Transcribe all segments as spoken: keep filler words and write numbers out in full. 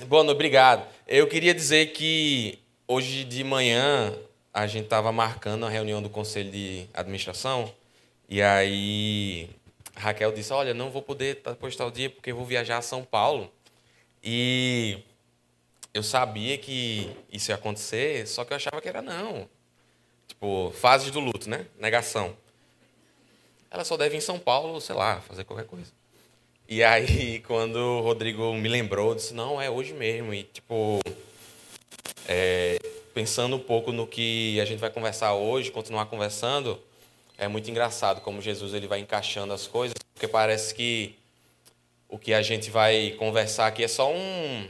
Boa noite, obrigado. Eu queria dizer que hoje de manhã a gente estava marcando a reunião do conselho de administração e aí Raquel disse: Olha, não vou poder postar o dia porque eu vou viajar a São Paulo. E eu sabia que isso ia acontecer, só que eu achava que era não. Tipo, fases do luto, né? Negação. Ela só deve ir em São Paulo, sei lá, fazer qualquer coisa. E aí, quando o Rodrigo me lembrou, eu disse: Não, é hoje mesmo. E, tipo, pensando um pouco no que a gente vai conversar hoje, continuar conversando, é muito engraçado como Jesus ele vai encaixando as coisas, porque parece que o que a gente vai conversar aqui é só um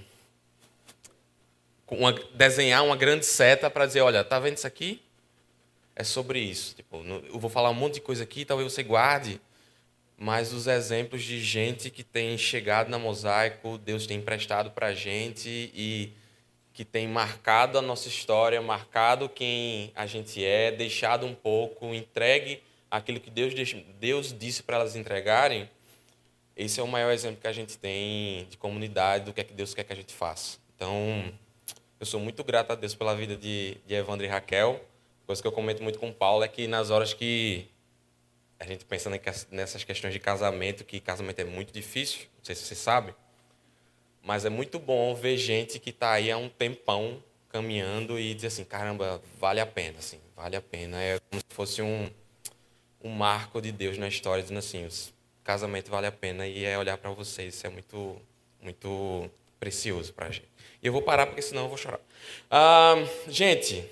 uma, desenhar uma grande seta para dizer, olha, tá vendo isso aqui? É sobre isso. Tipo, eu vou falar um monte de coisa aqui, talvez você guarde, mas os exemplos de gente que tem chegado na Mosaico, Deus tem emprestado para a gente e que tem marcado a nossa história, marcado quem a gente é, deixado um pouco, entregue aquilo que Deus, Deus disse para elas entregarem. Esse é o maior exemplo que a gente tem de comunidade, do que é que Deus quer que a gente faça. Então, eu sou muito grato a Deus pela vida de, de Evandro e Raquel. Coisa que eu comento muito com o Paulo é que nas horas que a gente pensa nessas questões de casamento, que casamento é muito difícil, não sei se você sabe, mas é muito bom ver gente que está aí há um tempão caminhando e dizer assim, caramba, vale a pena, assim, vale a pena. É como se fosse um, um marco de Deus na história, dizendo assim, o casamento vale a pena e é olhar para vocês, isso é muito, muito precioso para a gente. E eu vou parar porque senão eu vou chorar. Ah, gente,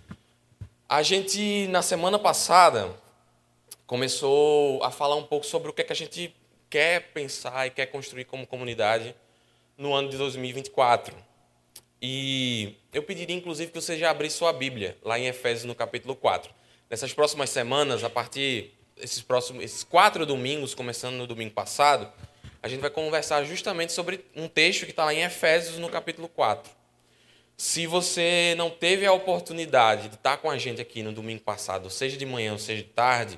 a gente na semana passada começou a falar um pouco sobre o que é que a gente quer pensar e quer construir como comunidade no ano de dois mil e vinte e quatro. E eu pediria, inclusive, que você já abrisse sua Bíblia, lá em Efésios, no capítulo quatro. Nessas próximas semanas, a partir desses próximos esses quatro domingos, começando no domingo passado, a gente vai conversar justamente sobre um texto que está lá em Efésios, no capítulo quatro. Se você não teve a oportunidade de estar com a gente aqui no domingo passado, seja de manhã ou seja de tarde,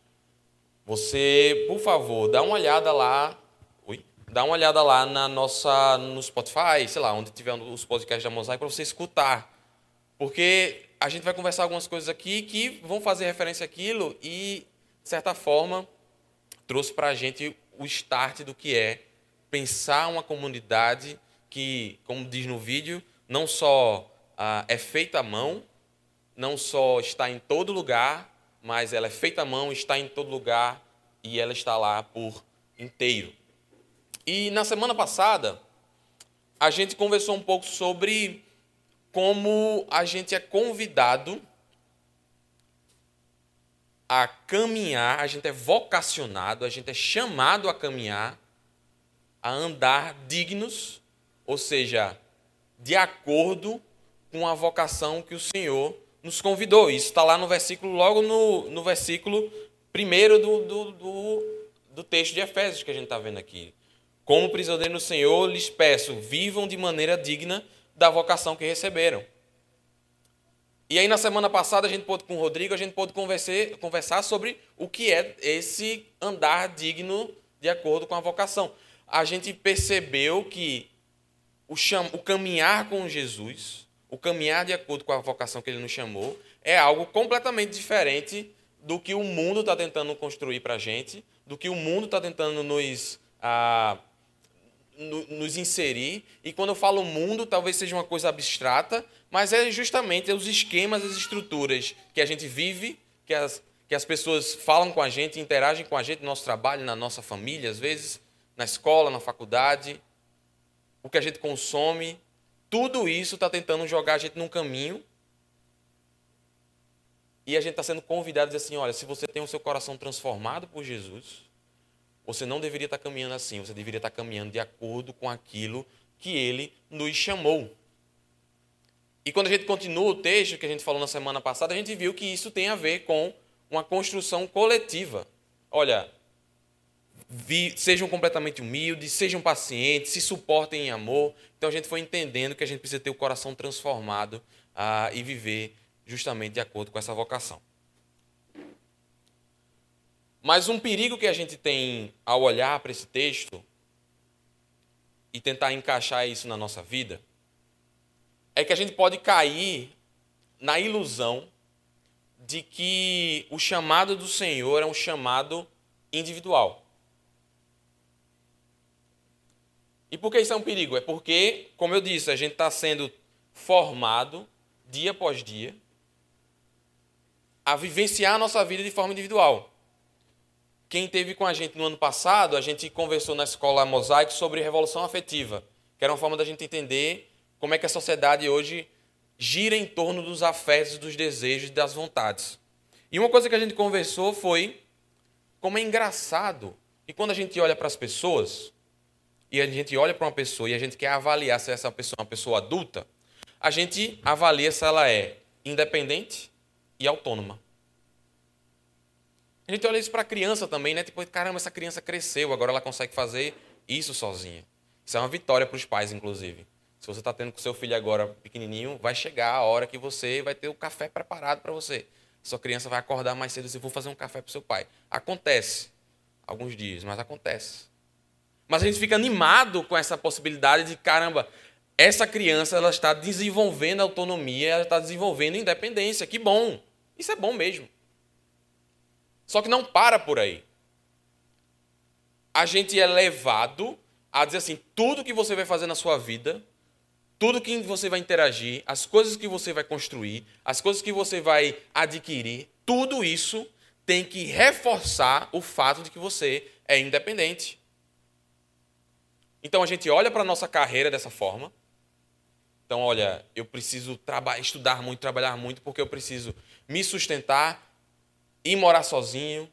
você, por favor, dá uma olhada lá. Ui, dá uma olhada lá na nossa, no Spotify, sei lá, onde tiver os podcasts da Mosaico, para você escutar. Porque a gente vai conversar algumas coisas aqui que vão fazer referência àquilo e, de certa forma, trouxe para a gente o start do que é pensar uma comunidade que, como diz no vídeo, não só ah, é feita à mão, não só está em todo lugar, mas ela é feita à mão, está em todo lugar e ela está lá por inteiro. E na semana passada, a gente conversou um pouco sobre como a gente é convidado a caminhar, a gente é vocacionado, a gente é chamado a caminhar, a andar dignos, ou seja, de acordo com a vocação que o Senhor nos convidou. Isso está lá no versículo, logo no, no versículo primeiro do, do, do, do texto de Efésios que a gente está vendo aqui. Como prisioneiro no Senhor, lhes peço, vivam de maneira digna da vocação que receberam. E aí, na semana passada, a gente pôde, com o Rodrigo, a gente pôde conversar, conversar sobre o que é esse andar digno de acordo com a vocação. A gente percebeu que o, cham, o caminhar com Jesus, o caminhar de acordo com a vocação que ele nos chamou, é algo completamente diferente do que o mundo está tentando construir para a gente, do que o mundo está tentando nos, ah, no, nos inserir. E quando eu falo mundo, talvez seja uma coisa abstrata, mas é justamente os esquemas, as estruturas que a gente vive, que as, que as pessoas falam com a gente, interagem com a gente no nosso trabalho, na nossa família, às vezes, na escola, na faculdade, o que a gente consome, tudo isso está tentando jogar a gente num caminho e a gente está sendo convidado a dizer assim, olha, se você tem o seu coração transformado por Jesus, você não deveria estar caminhando assim, você deveria estar caminhando de acordo com aquilo que ele nos chamou. E quando a gente continua o texto que a gente falou na semana passada, a gente viu que isso tem a ver com uma construção coletiva. Olha, vi, sejam completamente humildes, sejam pacientes, se suportem em amor. Então a gente foi entendendo que a gente precisa ter o coração transformado ah, e viver justamente de acordo com essa vocação. Mas um perigo que a gente tem ao olhar para esse texto e tentar encaixar isso na nossa vida, é que a gente pode cair na ilusão de que o chamado do Senhor é um chamado individual. E por que isso é um perigo? É porque, como eu disse, a gente está sendo formado, dia após dia, a vivenciar a nossa vida de forma individual. Quem esteve com a gente no ano passado, a gente conversou na escola Mosaico sobre revolução afetiva, que era uma forma da gente entender como é que a sociedade hoje gira em torno dos afetos, dos desejos e das vontades. E uma coisa que a gente conversou foi como é engraçado que quando a gente olha para as pessoas, e a gente olha para uma pessoa e a gente quer avaliar se essa pessoa é uma pessoa adulta, a gente avalia se ela é independente e autônoma. A gente olha isso para a criança também, né? Tipo, caramba, essa criança cresceu, agora ela consegue fazer isso sozinha. Isso é uma vitória para os pais, inclusive. Se você está tendo com seu filho agora pequenininho, vai chegar a hora que você vai ter o café preparado para você. Sua criança vai acordar mais cedo e dizer, vou fazer um café para o seu pai. Acontece. Alguns dias, mas acontece. Mas a gente fica animado com essa possibilidade de, caramba, essa criança ela está desenvolvendo autonomia, ela está desenvolvendo independência. Que bom. Isso é bom mesmo. Só que não para por aí. A gente é levado a dizer assim, tudo que você vai fazer na sua vida, tudo que você vai interagir, as coisas que você vai construir, as coisas que você vai adquirir, tudo isso tem que reforçar o fato de que você é independente. Então a gente olha para a nossa carreira dessa forma. Então, olha, eu preciso estudar muito, trabalhar muito, porque eu preciso me sustentar, ir morar sozinho.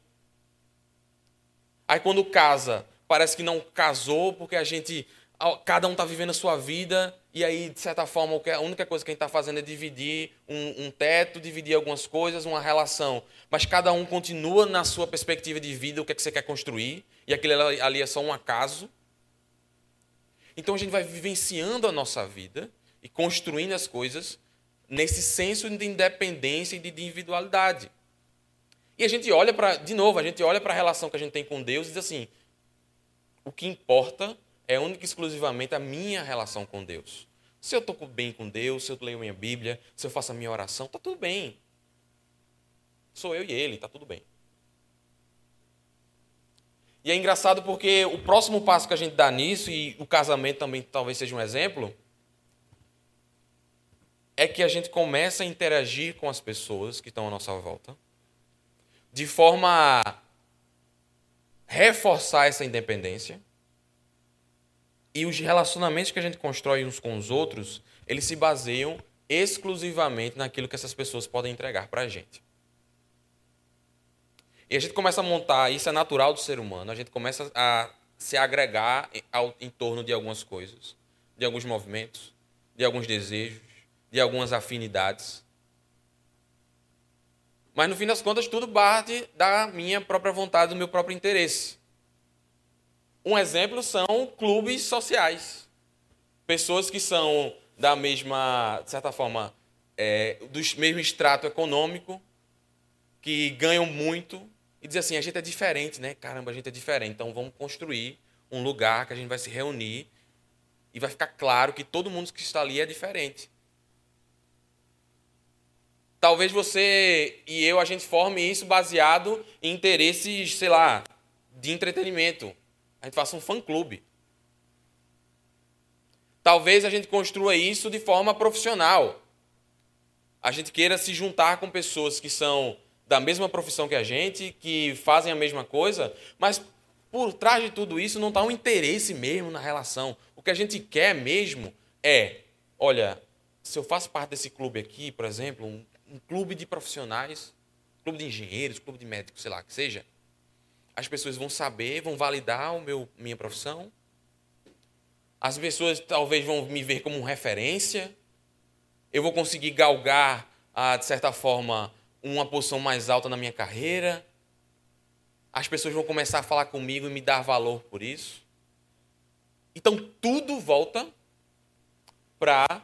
Aí quando casa, parece que não casou, porque a gente, cada um está vivendo a sua vida, e aí, de certa forma, a única coisa que a gente está fazendo é dividir um, um teto, dividir algumas coisas, uma relação. Mas cada um continua na sua perspectiva de vida, o que é que você quer construir, e aquilo ali é só um acaso. Então a gente vai vivenciando a nossa vida e construindo as coisas nesse senso de independência e de individualidade. E a gente olha para, de novo, a gente olha para a relação que a gente tem com Deus e diz assim, o que importa é única e exclusivamente a minha relação com Deus. Se eu estou bem com Deus, se eu leio minha Bíblia, se eu faço a minha oração, está tudo bem. Sou eu e ele, está tudo bem. E é engraçado porque o próximo passo que a gente dá nisso, e o casamento também talvez seja um exemplo, é que a gente começa a interagir com as pessoas que estão à nossa volta, de forma a reforçar essa independência. E os relacionamentos que a gente constrói uns com os outros, eles se baseiam exclusivamente naquilo que essas pessoas podem entregar para a gente. E a gente começa a montar, isso é natural do ser humano, a gente começa a se agregar ao, em torno de algumas coisas, de alguns movimentos, de alguns desejos, de algumas afinidades. Mas, no fim das contas, tudo parte da minha própria vontade, do meu próprio interesse. Um exemplo são clubes sociais. Pessoas que são da mesma, de certa forma, é, do mesmo extrato econômico, que ganham muito, e dizem assim, a gente é diferente, né? Caramba, a gente é diferente, então vamos construir um lugar que a gente vai se reunir e vai ficar claro que todo mundo que está ali é diferente. Talvez você e eu, a gente forme isso baseado em interesses, sei lá, de entretenimento. A gente faça um fã-clube. Talvez a gente construa isso de forma profissional. A gente queira se juntar com pessoas que são da mesma profissão que a gente, que fazem a mesma coisa, mas por trás de tudo isso não está um interesse mesmo na relação. O que a gente quer mesmo é, olha, se eu faço parte desse clube aqui, por exemplo, um um clube de profissionais, clube de engenheiros, clube de médicos, sei lá, que seja, as pessoas vão saber, vão validar o meu, minha profissão, as pessoas talvez vão me ver como referência, eu vou conseguir galgar, ah, de certa forma, uma posição mais alta na minha carreira, as pessoas vão começar a falar comigo e me dar valor por isso. Então, tudo volta para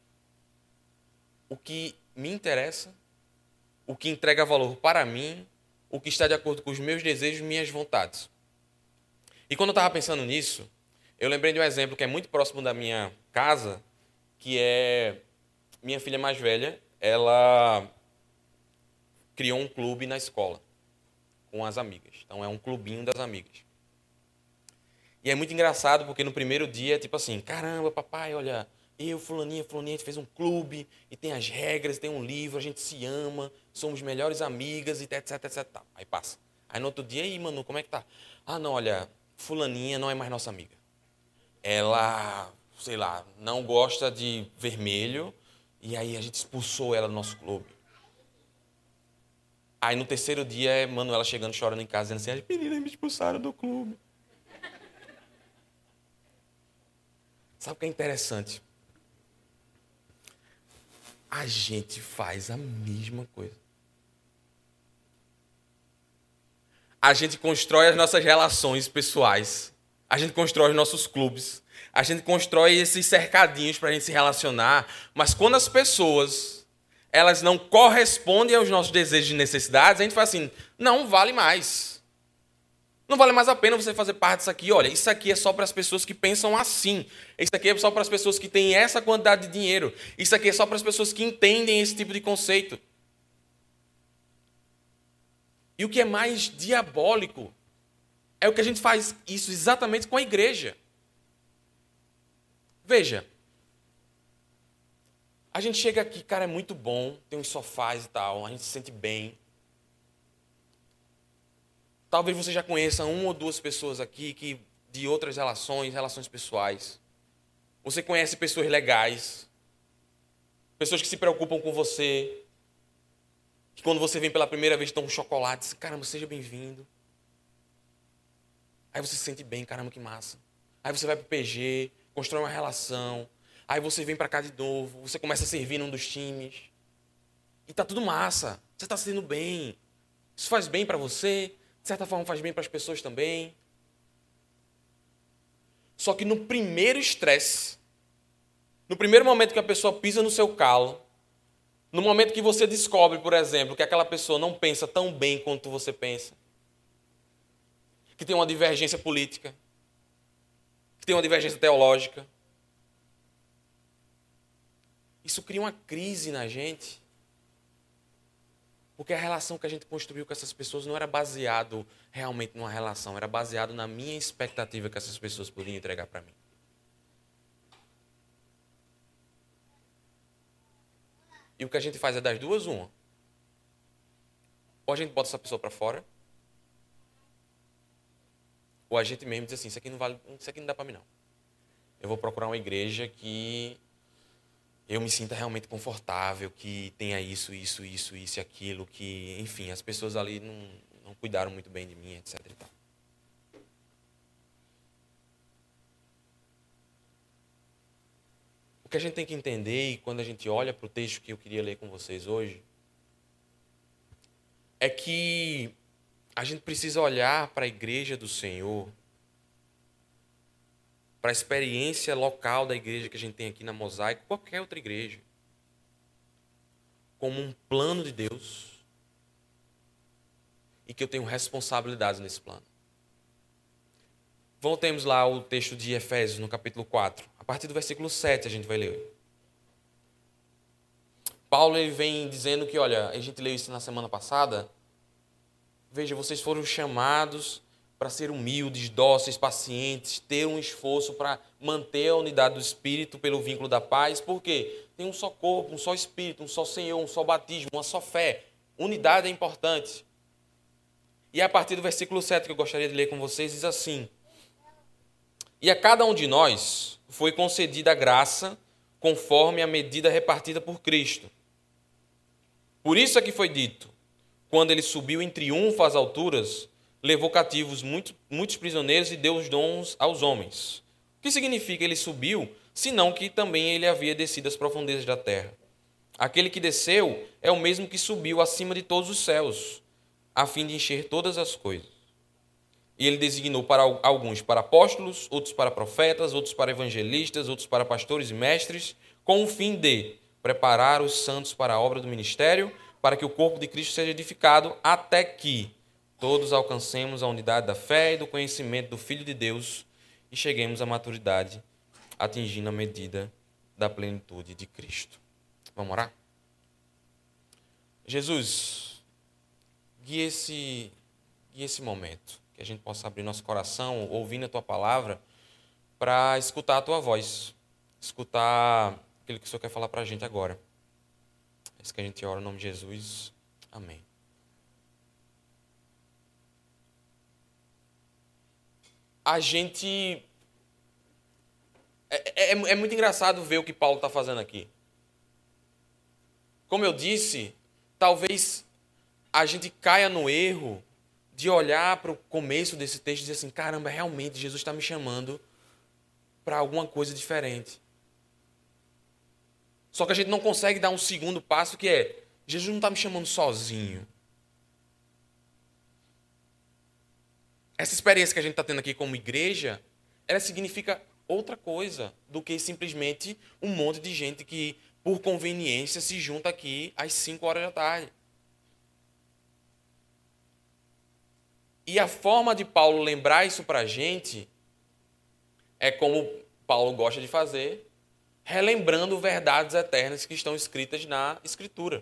o que me interessa, o que entrega valor para mim, o que está de acordo com os meus desejos e minhas vontades. E quando eu estava pensando nisso, Eu lembrei de um exemplo que é muito próximo da minha casa, que é minha filha mais velha, ela criou um clube na escola com as amigas. Então é um clubinho das amigas. E é muito engraçado porque no primeiro dia é tipo assim, caramba, papai, olha, eu, fulaninha, fulaninha, a gente fez um clube e tem as regras, tem um livro, a gente se ama, somos melhores amigas e etc, etc, etc. Aí passa. Aí no outro dia, aí, Manu, como é que tá? Ah, não, olha, fulaninha não é mais nossa amiga. Ela, sei lá, não gosta de vermelho e aí a gente expulsou ela do nosso clube. Aí no terceiro dia é Manuela chegando chorando em casa, dizendo assim, as meninas me expulsaram do clube. Sabe o que é interessante? A gente faz a mesma coisa. A gente constrói as nossas relações pessoais. A gente constrói os nossos clubes. A gente constrói esses cercadinhos para a gente se relacionar. Mas quando as pessoas elas não correspondem aos nossos desejos e necessidades, a gente fala assim, não vale mais. Não vale mais a pena você fazer parte disso aqui. Olha, isso aqui é só para as pessoas que pensam assim. Isso aqui é só para as pessoas que têm essa quantidade de dinheiro. Isso aqui é só para as pessoas que entendem esse tipo de conceito. E o que é mais diabólico é o que a gente faz isso exatamente com a igreja. Veja, a gente chega aqui, cara, é muito bom, tem uns sofás e tal, a gente se sente bem. Talvez você já conheça uma ou duas pessoas aqui que, de outras relações, relações pessoais. Você conhece pessoas legais, pessoas que se preocupam com você, que quando você vem pela primeira vez dão um chocolate, diz, caramba, seja bem-vindo. Aí você se sente bem, caramba, que massa. Aí você vai pro P G, constrói uma relação, aí você vem para cá de novo, você começa a servir num dos times. E tá tudo massa, você está se sentindo bem. Isso faz bem para você, de certa forma faz bem para as pessoas também. Só que no primeiro estresse, no primeiro momento que a pessoa pisa no seu calo, no momento que você descobre, por exemplo, que aquela pessoa não pensa tão bem quanto você pensa, que tem uma divergência política, que tem uma divergência teológica, isso cria uma crise na gente, porque a relação que a gente construiu com essas pessoas não era baseado realmente numa relação, era baseado na minha expectativa que essas pessoas podiam entregar para mim. E o que a gente faz é das duas, uma. Ou a gente bota essa pessoa para fora, ou a gente mesmo diz assim, isso aqui não vale, isso aqui não dá para mim não. Eu vou procurar uma igreja que eu me sinta realmente confortável, que tenha isso, isso, isso, isso e aquilo, que, enfim, as pessoas ali não, não cuidaram muito bem de mim, etc e tal. O que a gente tem que entender, e quando a gente olha para o texto que eu queria ler com vocês hoje, é que a gente precisa olhar para a igreja do Senhor, para a experiência local da igreja que a gente tem aqui na Mosaico, qualquer outra igreja, como um plano de Deus e que eu tenho responsabilidades nesse plano. Voltemos lá ao texto de Efésios, no capítulo quatro. A partir do versículo sete a gente vai ler. Paulo ele vem dizendo que, olha, a gente leu isso na semana passada. Veja, vocês foram chamados para ser humildes, dóceis, pacientes, ter um esforço para manter a unidade do Espírito pelo vínculo da paz. Por quê? Tem um só corpo, um só Espírito, um só Senhor, um só batismo, uma só fé. Unidade é importante. E a partir do versículo sete que eu gostaria de ler com vocês, diz assim: e a cada um de nós foi concedida a graça conforme a medida repartida por Cristo. Por isso é que foi dito, quando ele subiu em triunfo às alturas, levou cativos muitos, muitos prisioneiros e deu os dons aos homens. O que significa ele subiu, senão que também ele havia descido às profundezas da terra. Aquele que desceu é o mesmo que subiu acima de todos os céus, a fim de encher todas as coisas. E ele designou para alguns para apóstolos, outros para profetas, outros para evangelistas, outros para pastores e mestres, com o fim de preparar os santos para a obra do ministério, para que o corpo de Cristo seja edificado, até que todos alcancemos a unidade da fé e do conhecimento do Filho de Deus e cheguemos à maturidade, atingindo a medida da plenitude de Cristo. Vamos orar? Jesus, guie esse, guie esse momento, que a gente possa abrir nosso coração, ouvindo a Tua palavra, para escutar a Tua voz, escutar aquilo que o Senhor quer falar para a gente agora. É isso que a gente ora no nome de Jesus. Amém. A gente... É, é, é muito engraçado ver o que Paulo está fazendo aqui. Como eu disse, talvez a gente caia no erro de olhar para o começo desse texto e dizer assim, caramba, realmente Jesus está me chamando para alguma coisa diferente. Só que a gente não consegue dar um segundo passo, que é, Jesus não está me chamando sozinho. Essa experiência que a gente está tendo aqui como igreja, ela significa outra coisa do que simplesmente um monte de gente que, por conveniência, se junta aqui às cinco horas da tarde. E a forma de Paulo lembrar isso para a gente é como Paulo gosta de fazer, relembrando verdades eternas que estão escritas na Escritura.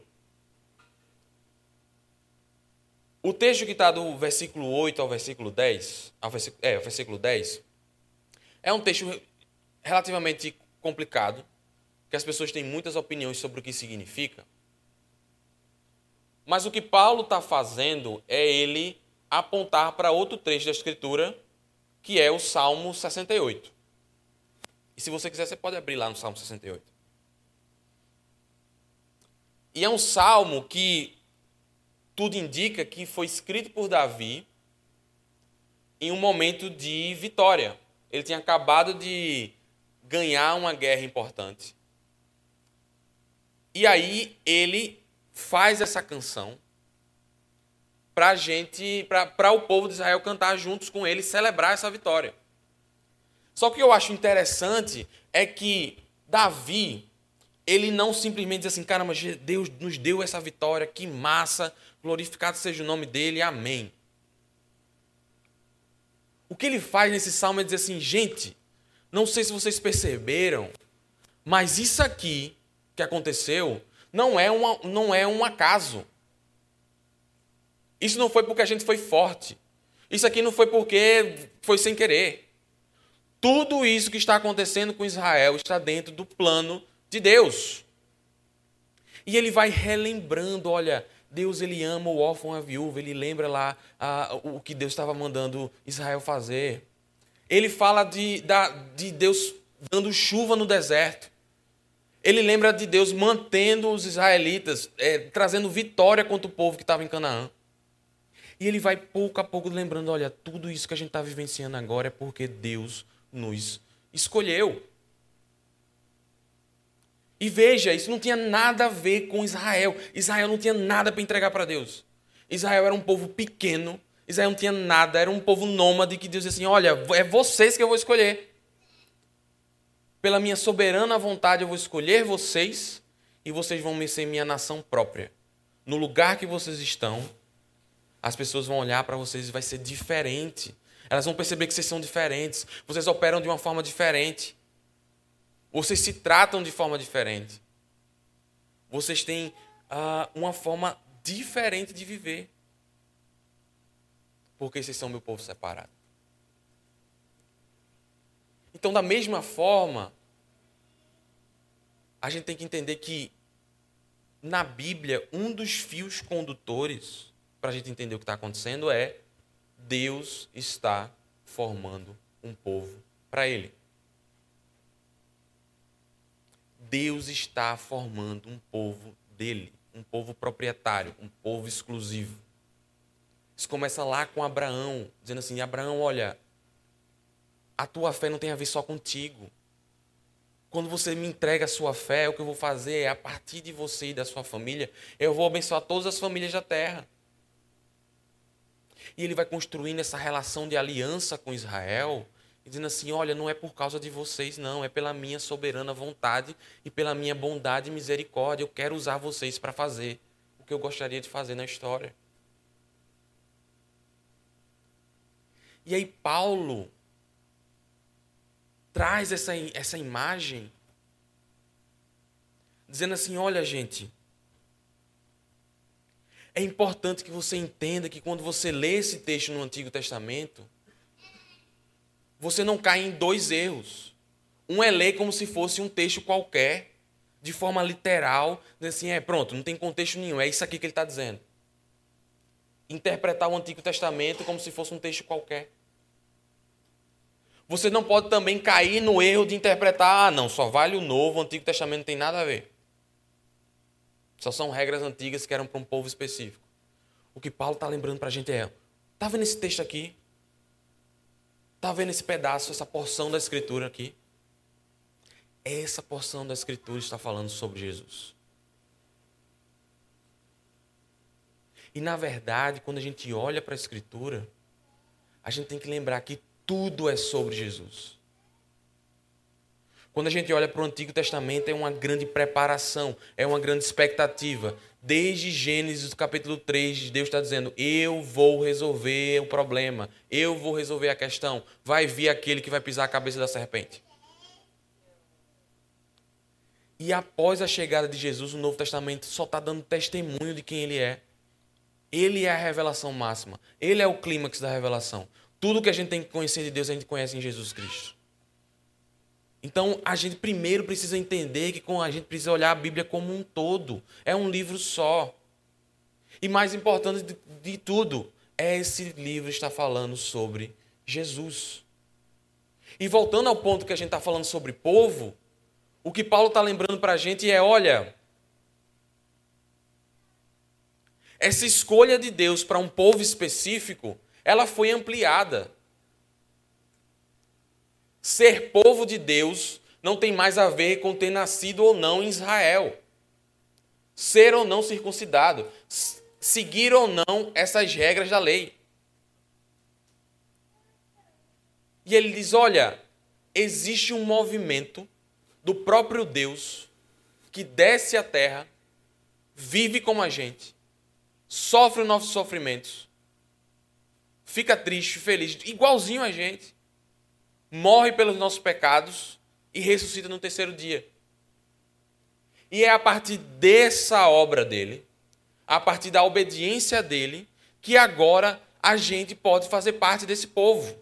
O texto que está do versículo oito ao versículo dez, ao versículo, é, ao versículo dez, é um texto relativamente complicado, que as pessoas têm muitas opiniões sobre o que significa. Mas o que Paulo está fazendo é ele apontar para outro trecho da Escritura, que é o Salmo sessenta e oito. E se você quiser, você pode abrir lá no Salmo sessenta e oito. E é um salmo que tudo indica que foi escrito por Davi em um momento de vitória. Ele tinha acabado de ganhar uma guerra importante. E aí ele faz essa canção para a gente, para o povo de Israel cantar juntos com ele, celebrar essa vitória. Só que o que eu acho interessante é que Davi, ele não simplesmente diz assim, caramba, Deus nos deu essa vitória, que massa, glorificado seja o nome dele, amém. O que ele faz nesse salmo é dizer assim, gente, não sei se vocês perceberam, mas isso aqui que aconteceu não é, uma, não é um acaso. Isso não foi porque a gente foi forte. Isso aqui não foi porque foi sem querer. Tudo isso que está acontecendo com Israel está dentro do plano de Deus. E ele vai relembrando, olha, Deus ele ama o órfão e a viúva, ele lembra lá ah, o que Deus estava mandando Israel fazer. Ele fala de, da, de Deus dando chuva no deserto. Ele lembra de Deus mantendo os israelitas, é, trazendo vitória contra o povo que estava em Canaã. E ele vai pouco a pouco lembrando, olha, tudo isso que a gente está vivenciando agora é porque Deus nos escolheu. E veja, isso não tinha nada a ver com Israel. Israel não tinha nada para entregar para Deus. Israel era um povo pequeno, Israel não tinha nada, era um povo nômade que Deus dizia assim, olha, é vocês que eu vou escolher. Pela minha soberana vontade eu vou escolher vocês e vocês vão ser minha nação própria. No lugar que vocês estão, as pessoas vão olhar para vocês e vai ser diferente. Elas vão perceber que vocês são diferentes. Vocês operam de uma forma diferente. Vocês se tratam de forma diferente. Vocês têm uh, uma forma diferente de viver. Porque vocês são meu povo separado. Então, da mesma forma, a gente tem que entender que na Bíblia, um dos fios condutores para a gente entender o que está acontecendo é Deus está formando um povo para Ele. Deus está formando um povo dele, um povo proprietário, um povo exclusivo. Isso começa lá com Abraão, dizendo assim, Abraão, olha, a tua fé não tem a ver só contigo. Quando você me entrega a sua fé, o que eu vou fazer é, a partir de você e da sua família, eu vou abençoar todas as famílias da terra. E ele vai construindo essa relação de aliança com Israel, dizendo assim, olha, não é por causa de vocês, não, é pela minha soberana vontade e pela minha bondade e misericórdia. Eu quero usar vocês para fazer o que eu gostaria de fazer na história. E aí Paulo, traz essa, essa imagem, dizendo assim, olha, gente, é importante que você entenda que quando você lê esse texto no Antigo Testamento, você não cai em dois erros. Um é ler como se fosse um texto qualquer, de forma literal, assim, é pronto, não tem contexto nenhum, é isso aqui que ele está dizendo. Interpretar o Antigo Testamento como se fosse um texto qualquer. Você não pode também cair no erro de interpretar, ah, não, só vale o Novo, o Antigo Testamento não tem nada a ver. Só são regras antigas que eram para um povo específico. O que Paulo está lembrando para a gente é, está vendo esse texto aqui? Está vendo esse pedaço, essa porção da Escritura aqui? Essa porção da Escritura está falando sobre Jesus. E, na verdade, quando a gente olha para a Escritura, a gente tem que lembrar que tudo é sobre Jesus. Quando a gente olha para o Antigo Testamento, é uma grande preparação, é uma grande expectativa. Desde Gênesis, capítulo três, Deus está dizendo, eu vou resolver o problema, eu vou resolver a questão. Vai vir aquele que vai pisar a cabeça da serpente. E após a chegada de Jesus, o Novo Testamento só está dando testemunho de quem ele é. Ele é a revelação máxima. Ele é o clímax da revelação. Tudo que a gente tem que conhecer de Deus, a gente conhece em Jesus Cristo. Então, a gente primeiro precisa entender que a gente precisa olhar a Bíblia como um todo. É um livro só. E mais importante de, de tudo, é esse livro está falando sobre Jesus. E voltando ao ponto que a gente está falando sobre povo, o que Paulo está lembrando para a gente é, olha, essa escolha de Deus para um povo específico, ela foi ampliada. Ser povo de Deus não tem mais a ver com ter nascido ou não em Israel. Ser ou não circuncidado. Seguir ou não essas regras da lei. E ele diz, olha, existe um movimento do próprio Deus que desce à terra, vive como a gente, sofre os nossos sofrimentos, fica triste, feliz, igualzinho a gente, morre pelos nossos pecados e ressuscita no terceiro dia. E é a partir dessa obra dele, a partir da obediência dele, que agora a gente pode fazer parte desse povo.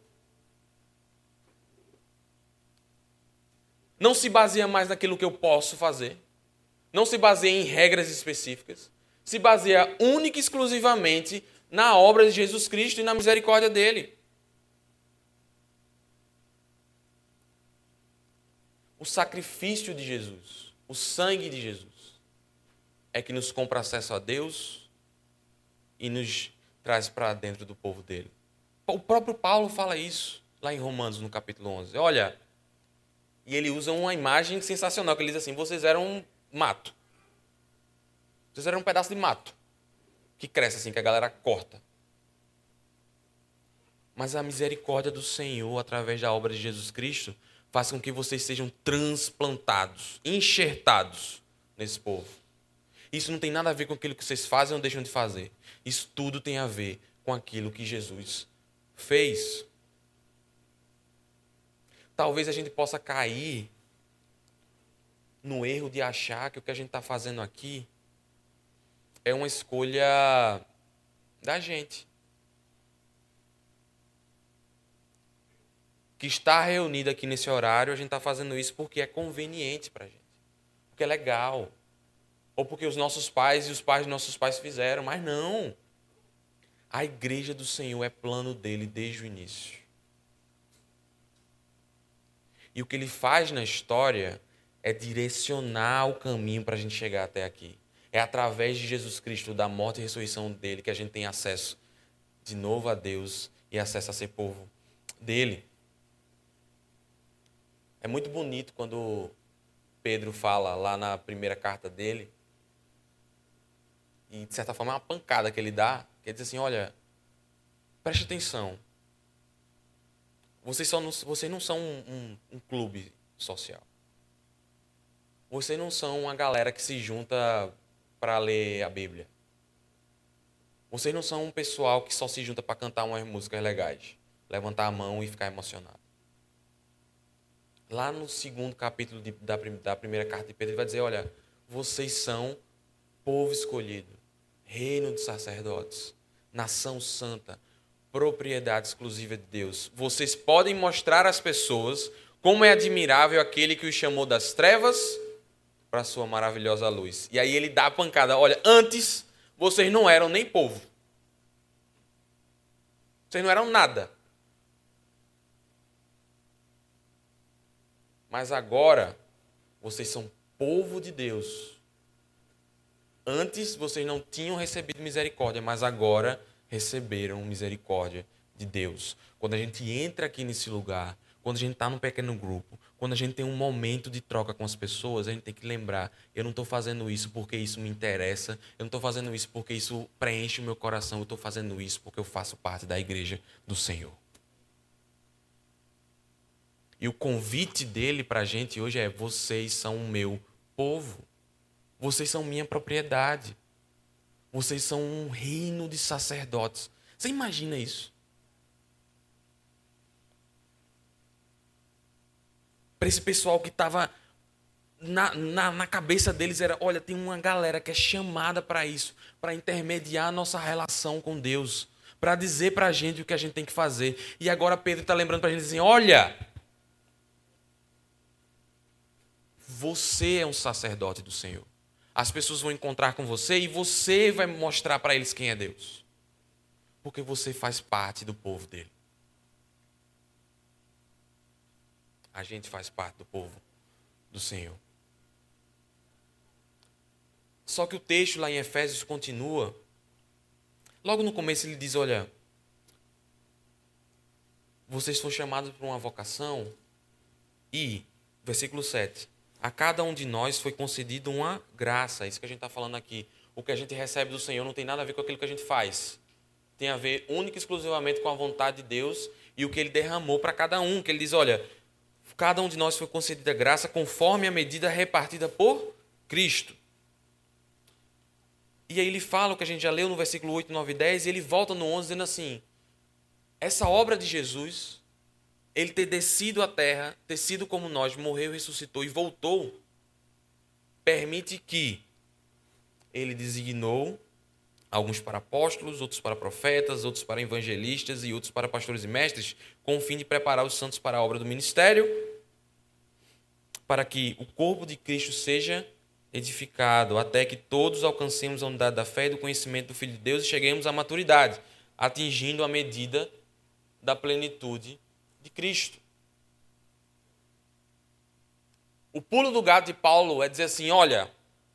Não se baseia mais naquilo que eu posso fazer, não se baseia em regras específicas, se baseia única e exclusivamente na obra de Jesus Cristo e na misericórdia dele. O sacrifício de Jesus, o sangue de Jesus, é que nos compra acesso a Deus e nos traz para dentro do povo dele. O próprio Paulo fala isso lá em Romanos, no capítulo onze. Olha, e ele usa uma imagem sensacional, que ele diz assim, vocês eram um mato. Vocês eram um pedaço de mato, que cresce assim, que a galera corta. Mas a misericórdia do Senhor, através da obra de Jesus Cristo, faz com que vocês sejam transplantados, enxertados nesse povo. Isso não tem nada a ver com aquilo que vocês fazem ou deixam de fazer. Isso tudo tem a ver com aquilo que Jesus fez. Talvez a gente possa cair no erro de achar que o que a gente está fazendo aqui é uma escolha da gente. Que está reunido aqui nesse horário, a gente está fazendo isso porque é conveniente para a gente. Porque é legal. Ou porque os nossos pais e os pais de nossos pais fizeram. Mas não. A igreja do Senhor é plano dele desde o início. E o que ele faz na história é direcionar o caminho para a gente chegar até aqui. É através de Jesus Cristo, da morte e ressurreição dele, que a gente tem acesso de novo a Deus e acesso a ser povo dele. É muito bonito quando Pedro fala lá na primeira carta dele, e de certa forma é uma pancada que ele dá, que ele diz assim, olha, preste atenção, vocês, só não, vocês não são um, um, um clube social. Vocês não são uma galera que se junta para ler a Bíblia. Vocês não são um pessoal que só se junta para cantar umas músicas legais, levantar a mão e ficar emocionado. Lá no segundo capítulo de, da, da primeira carta de Pedro, ele vai dizer, olha, vocês são povo escolhido, reino de sacerdotes, nação santa, propriedade exclusiva de Deus. Vocês podem mostrar às pessoas como é admirável aquele que os chamou das trevas para a sua maravilhosa luz. E aí ele dá a pancada. Olha, antes vocês não eram nem povo. Vocês não eram nada. Mas agora vocês são povo de Deus. Antes vocês não tinham recebido misericórdia, mas agora receberam misericórdia de Deus. Quando a gente entra aqui nesse lugar, quando a gente está num pequeno grupo, quando a gente tem um momento de troca com as pessoas, a gente tem que lembrar, eu não estou fazendo isso porque isso me interessa, eu não estou fazendo isso porque isso preenche o meu coração, eu estou fazendo isso porque eu faço parte da igreja do Senhor. E o convite dele para a gente hoje é, vocês são o meu povo. Vocês são minha propriedade. Vocês são um reino de sacerdotes. Você imagina isso? Para esse pessoal que estava na, na, na cabeça deles era, olha, tem uma galera que é chamada para isso, para intermediar a nossa relação com Deus, para dizer para a gente o que a gente tem que fazer. E agora Pedro está lembrando para a gente assim, olha, você é um sacerdote do Senhor. As pessoas vão encontrar com você e você vai mostrar para eles quem é Deus. Porque você faz parte do povo dele. A gente faz parte do povo do Senhor. Só que o texto lá em Efésios continua. Logo no começo ele diz, olha, vocês foram chamados para uma vocação e, versículo sete, a cada um de nós foi concedido uma graça. Isso que a gente está falando aqui. O que a gente recebe do Senhor não tem nada a ver com aquilo que a gente faz. Tem a ver única e exclusivamente com a vontade de Deus e o que Ele derramou para cada um. Que Ele diz, olha, cada um de nós foi concedida graça conforme a medida repartida por Cristo. E aí ele fala o que a gente já leu no versículo oito, nove e dez, e ele volta no onze dizendo assim, essa obra de Jesus, ele ter descido à terra, ter sido como nós, morreu, ressuscitou e voltou, permite que ele designou alguns para apóstolos, outros para profetas, outros para evangelistas e outros para pastores e mestres, com o fim de preparar os santos para a obra do ministério, para que o corpo de Cristo seja edificado, até que todos alcancemos a unidade da fé e do conhecimento do Filho de Deus e cheguemos à maturidade, atingindo a medida da plenitude de Cristo. O pulo do gato de Paulo é dizer assim, olha,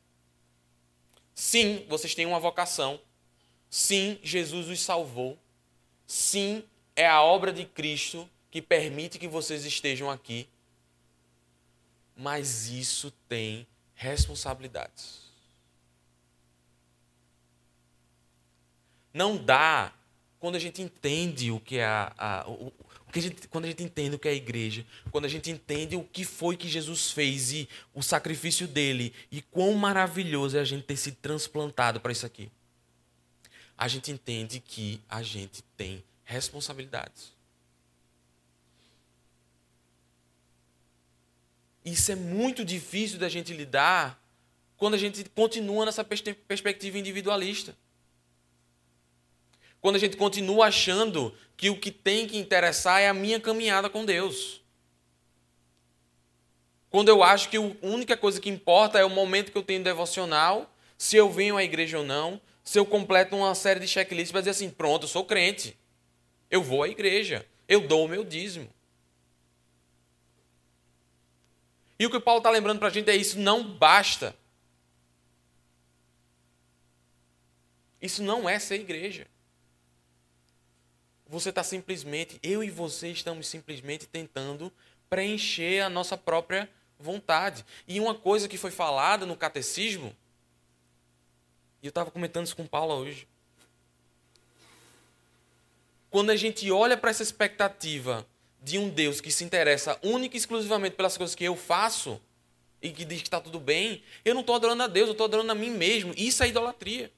sim, vocês têm uma vocação, sim, Jesus os salvou, sim, é a obra de Cristo que permite que vocês estejam aqui, mas isso tem responsabilidades. Não dá, quando a gente entende o que é a, a, o, o que a gente, quando a gente entende o que é a igreja, quando a gente entende o que foi que Jesus fez e o sacrifício dele e quão maravilhoso é a gente ter sido transplantado para isso aqui. A gente entende que a gente tem responsabilidades. Isso é muito difícil da gente lidar quando a gente continua nessa perspectiva individualista. Quando a gente continua achando que o que tem que interessar é a minha caminhada com Deus. Quando eu acho que a única coisa que importa é o momento que eu tenho devocional, se eu venho à igreja ou não, se eu completo uma série de checklists para dizer assim, pronto, eu sou crente, eu vou à igreja, eu dou o meu dízimo. E o que o Paulo está lembrando para a gente é isso, não basta. Isso não é ser igreja. Você está simplesmente, eu e você estamos simplesmente tentando preencher a nossa própria vontade. E uma coisa que foi falada no catecismo, e eu estava comentando isso com Paulo hoje, quando a gente olha para essa expectativa de um Deus que se interessa única e exclusivamente pelas coisas que eu faço e que diz que está tudo bem, eu não estou adorando a Deus, eu estou adorando a mim mesmo. Isso é idolatria.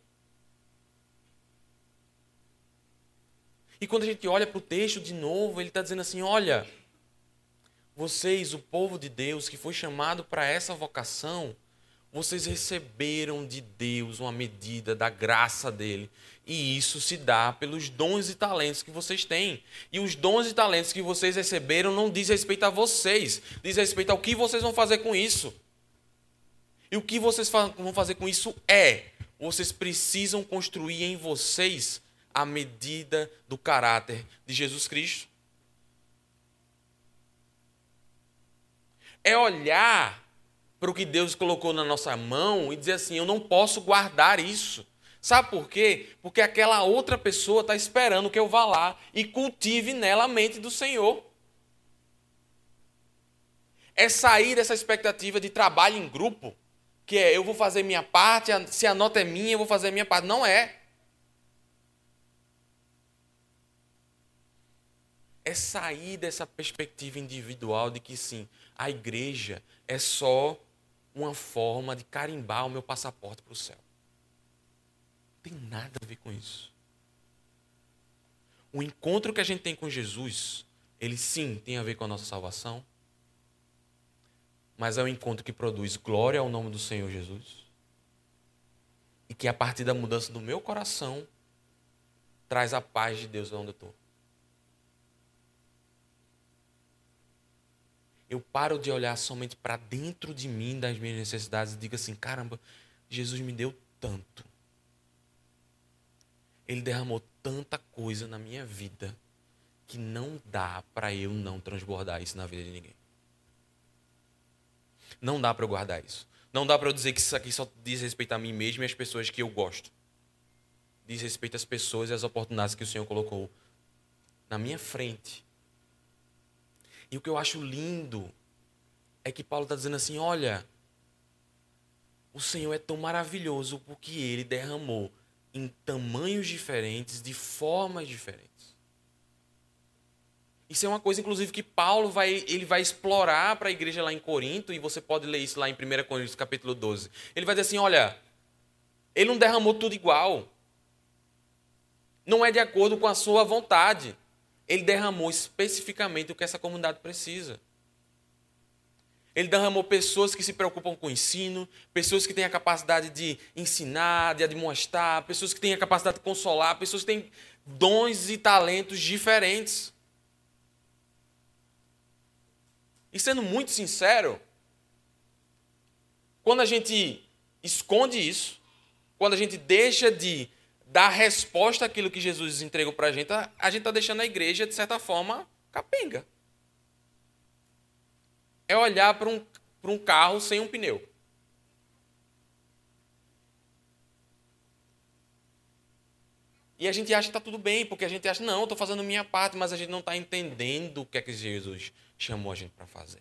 E quando a gente olha para o texto de novo, ele está dizendo assim, olha, Vocês, o povo de Deus, que foi chamado para essa vocação, vocês receberam de Deus uma medida da graça dele. E isso se dá pelos dons e talentos que vocês têm. E os dons e talentos que vocês receberam não diz respeito a vocês, diz respeito ao que vocês vão fazer com isso. E o que vocês vão fazer com isso é, vocês precisam construir em vocês a medida do caráter de Jesus Cristo. É olhar para o que Deus colocou na nossa mão e dizer assim, eu não posso guardar isso. Sabe por quê? Porque aquela outra pessoa está esperando que eu vá lá e cultive nela a mente do Senhor. É sair dessa expectativa de trabalho em grupo, que é eu vou fazer minha parte, se a nota é minha, eu vou fazer a minha parte. Não é. É sair dessa perspectiva individual de que sim, a igreja é só uma forma de carimbar o meu passaporte para o céu. Não tem nada a ver com isso. O encontro que a gente tem com Jesus, ele sim tem a ver com a nossa salvação, mas é um encontro que produz glória ao nome do Senhor Jesus e que a partir da mudança do meu coração traz a paz de Deus onde eu estou. Eu paro de olhar somente para dentro de mim, das minhas necessidades, e digo assim, caramba, Jesus me deu tanto. Ele derramou tanta coisa na minha vida que não dá para eu não transbordar isso na vida de ninguém. Não dá para eu guardar isso. Não dá para eu dizer que isso aqui só diz respeito a mim mesmo e às pessoas que eu gosto. Diz respeito às pessoas e às oportunidades que o Senhor colocou na minha frente. E o que eu acho lindo é que Paulo está dizendo assim, olha, o Senhor é tão maravilhoso porque Ele derramou em tamanhos diferentes, de formas diferentes. Isso é uma coisa, inclusive, que Paulo vai, ele vai explorar para a igreja lá em Corinto, e você pode ler isso lá em primeira Coríntios, capítulo doze. Ele vai dizer assim, olha, Ele não derramou tudo igual. Não é de acordo com a sua vontade. Ele derramou especificamente o que essa comunidade precisa. Ele derramou pessoas que se preocupam com o ensino, pessoas que têm a capacidade de ensinar, de admoestar, pessoas que têm a capacidade de consolar, pessoas que têm dons e talentos diferentes. E sendo muito sincero, quando a gente esconde isso, quando a gente deixa de dar resposta àquilo que Jesus entregou para a gente, a gente está deixando a igreja, de certa forma, capenga. É olhar para um, para um carro sem um pneu. E a gente acha que está tudo bem, porque a gente acha, não, eu estou fazendo minha parte, mas a gente não está entendendo o que é que Jesus chamou a gente para fazer.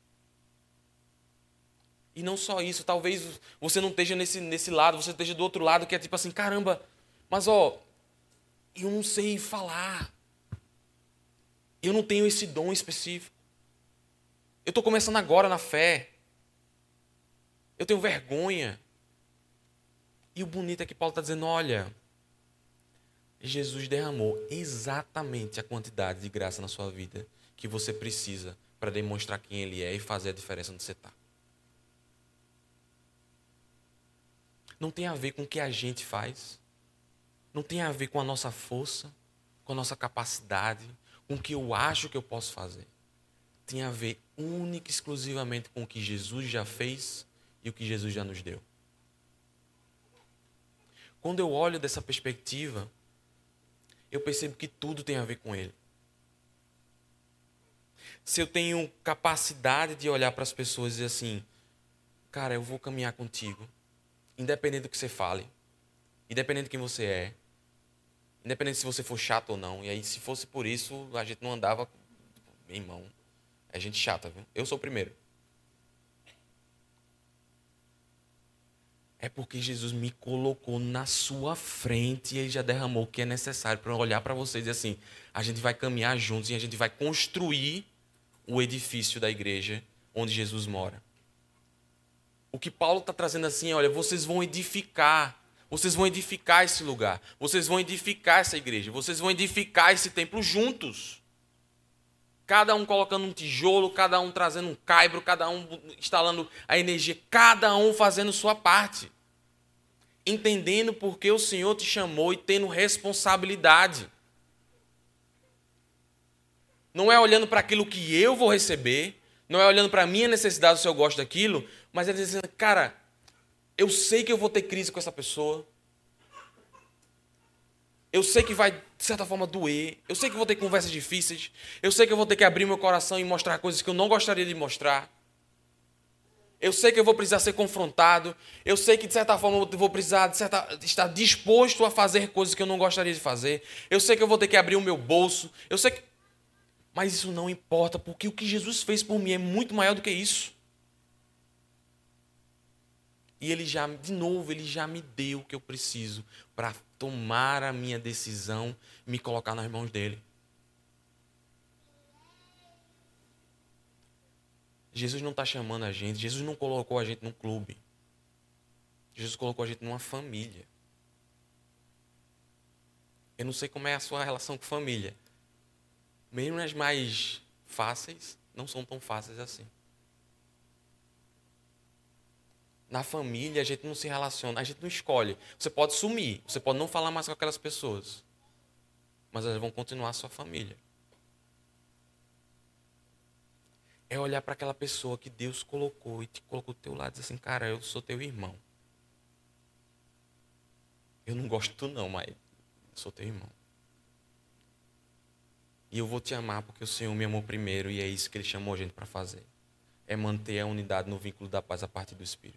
E não só isso, talvez você não esteja nesse, nesse lado, você esteja do outro lado, que é tipo assim, caramba, mas ó, eu não sei falar. Eu não tenho esse dom específico. Eu estou começando agora na fé. Eu tenho vergonha. E o bonito é que Paulo está dizendo, olha, Jesus derramou exatamente a quantidade de graça na sua vida que você precisa para demonstrar quem Ele é e fazer a diferença onde você está. Não tem a ver com o que a gente faz. Não tem a ver com a nossa força, com a nossa capacidade, com o que eu acho que eu posso fazer. Tem a ver única e exclusivamente com o que Jesus já fez e o que Jesus já nos deu. Quando eu olho dessa perspectiva, eu percebo que tudo tem a ver com Ele. Se eu tenho capacidade de olhar para as pessoas e dizer assim, cara, eu vou caminhar contigo, independente do que você fale, independente de quem você é, independente se você for chato ou não, e aí se fosse por isso, a gente não andava, meu irmão, é gente chata, viu? Eu sou o primeiro. É porque Jesus me colocou na sua frente e Ele já derramou o que é necessário para olhar para vocês e dizer assim, a gente vai caminhar juntos e a gente vai construir o edifício da igreja onde Jesus mora. O que Paulo está trazendo assim é, olha, vocês vão edificar, vocês vão edificar esse lugar, vocês vão edificar essa igreja, vocês vão edificar esse templo juntos. Cada um colocando um tijolo, cada um trazendo um caibro, cada um instalando a energia, cada um fazendo sua parte. Entendendo por que o Senhor te chamou e tendo responsabilidade. Não é olhando para aquilo que eu vou receber, não é olhando para a minha necessidade se eu gosto daquilo, mas é dizendo, cara, eu sei que eu vou ter crise com essa pessoa. Eu sei que vai, de certa forma, doer. Eu sei que vou ter conversas difíceis. Eu sei que eu vou ter que abrir meu coração e mostrar coisas que eu não gostaria de mostrar. Eu sei que eu vou precisar ser confrontado. Eu sei que, de certa forma, eu vou precisar de certa, estar disposto a fazer coisas que eu não gostaria de fazer. Eu sei que eu vou ter que abrir o meu bolso. Eu sei que... Mas isso não importa, porque o que Jesus fez por mim é muito maior do que isso. E ele já, de novo, ele já me deu o que eu preciso para tomar a minha decisão e me colocar nas mãos dele. Jesus não está chamando a gente, Jesus não colocou a gente num clube. Jesus colocou a gente numa família. Eu não sei como é a sua relação com família. Mesmo as mais fáceis, não são tão fáceis assim. Na família, a gente não se relaciona, a gente não escolhe. Você pode sumir, você pode não falar mais com aquelas pessoas, mas elas vão continuar a sua família. É olhar para aquela pessoa que Deus colocou e te colocou do teu lado e dizer assim, cara, eu sou teu irmão. Eu não gosto de tu não, mas eu sou teu irmão. E eu vou te amar porque o Senhor me amou primeiro e é isso que Ele chamou a gente para fazer. É manter a unidade no vínculo da paz a partir do Espírito.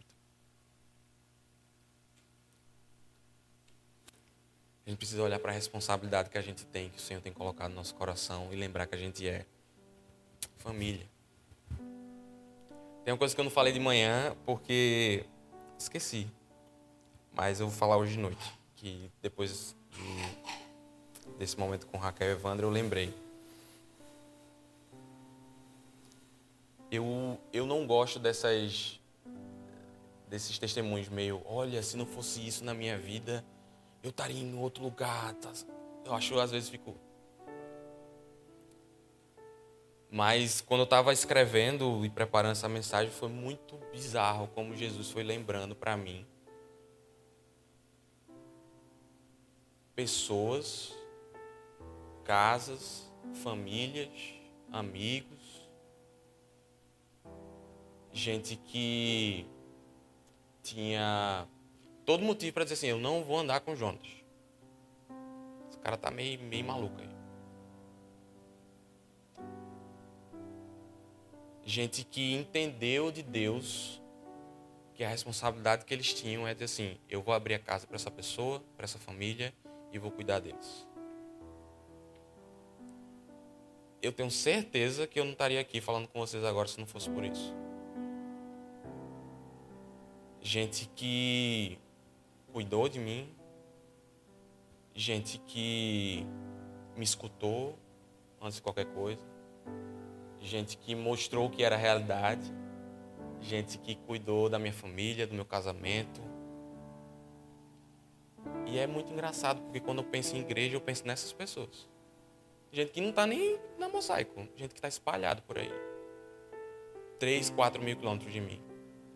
A gente precisa olhar para a responsabilidade que a gente tem, que o Senhor tem colocado no nosso coração e lembrar que a gente é família. Tem uma coisa que eu não falei de manhã porque esqueci, mas eu vou falar hoje de noite, que depois de, desse momento com Raquel e Evandro eu lembrei. Eu, eu não gosto dessas, desses testemunhos meio, olha, se não fosse isso na minha vida, eu estaria em outro lugar. Tá? Eu acho, às vezes, fico... Mas, quando eu estava escrevendo e preparando essa mensagem, foi muito bizarro como Jesus foi lembrando para mim. Pessoas, casas, famílias, amigos, gente que tinha todo motivo para dizer assim, eu não vou andar com o Jonas. Esse cara tá meio, meio maluco aí. Gente que entendeu de Deus que a responsabilidade que eles tinham é de assim, eu vou abrir a casa para essa pessoa, para essa família e vou cuidar deles. Eu tenho certeza que eu não estaria aqui falando com vocês agora se não fosse por isso. Gente que cuidou de mim, gente que me escutou antes de qualquer coisa, gente que mostrou o que era a realidade, gente que cuidou da minha família, do meu casamento. E é muito engraçado, porque quando eu penso em igreja, eu penso nessas pessoas. Gente que não está nem na Mosaico, gente que está espalhado por aí. Três, quatro mil quilômetros de mim.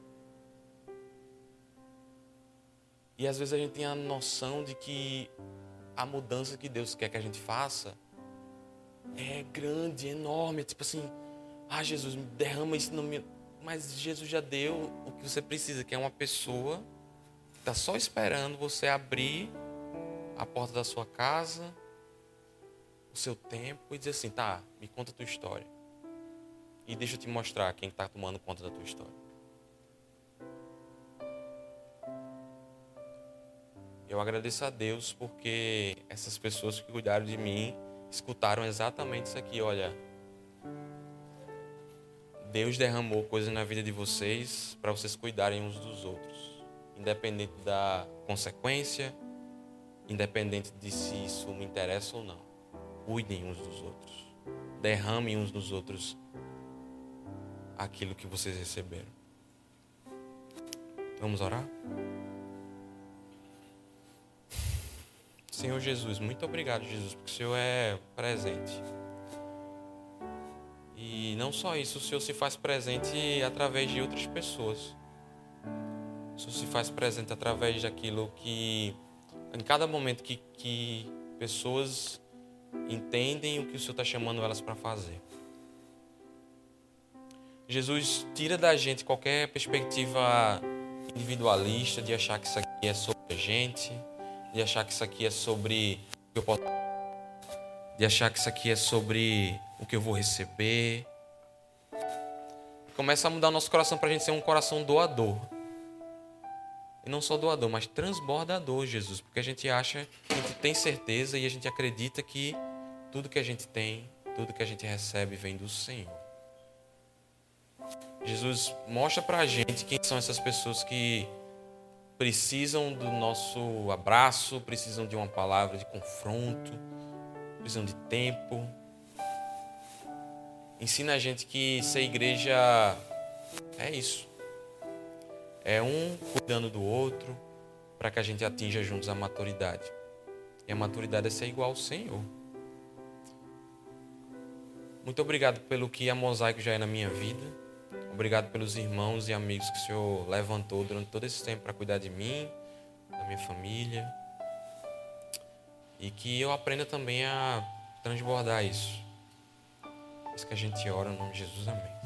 E às vezes a gente tem a noção de que a mudança que Deus quer que a gente faça é grande, enorme. É tipo assim, ah, Jesus, derrama isso no meu... Mas Jesus já deu o que você precisa, que é uma pessoa que está só esperando você abrir a porta da sua casa, o seu tempo, e dizer assim, tá, me conta a tua história. E deixa eu te mostrar quem está tomando conta da tua história. Eu agradeço a Deus porque essas pessoas que cuidaram de mim escutaram exatamente isso aqui. Olha, Deus derramou coisas na vida de vocês para vocês cuidarem uns dos outros. Independente da consequência, independente de se isso me interessa ou não. Cuidem uns dos outros. Derramem uns dos outros aquilo que vocês receberam. Vamos orar? Senhor Jesus, muito obrigado, Jesus, porque o Senhor é presente. E não só isso, o Senhor se faz presente através de outras pessoas. O Senhor se faz presente através daquilo que, em cada momento que, que pessoas entendem o que o Senhor está chamando elas para fazer. Jesus tira da gente qualquer perspectiva individualista de achar que isso aqui é sobre a gente, de achar que isso aqui é sobre o que eu posso, de achar que isso aqui é sobre o que eu vou receber. Começa a mudar o nosso coração para a gente ser um coração doador. E não só doador, mas transbordador, Jesus. Porque a gente acha, a gente tem certeza e a gente acredita que tudo que a gente tem, tudo que a gente recebe vem do Senhor. Jesus, mostra para a gente quem são essas pessoas que precisam do nosso abraço, precisam de uma palavra de confronto, precisam de tempo. Ensina a gente que ser igreja é isso. É um cuidando do outro para que a gente atinja juntos a maturidade. E a maturidade é ser igual ao Senhor. Muito obrigado pelo que a Mosaico já é na minha vida. Obrigado pelos irmãos e amigos que o Senhor levantou durante todo esse tempo para cuidar de mim, da minha família. E que eu aprenda também a transbordar isso. É isso que a gente ora no nome de Jesus. Amém.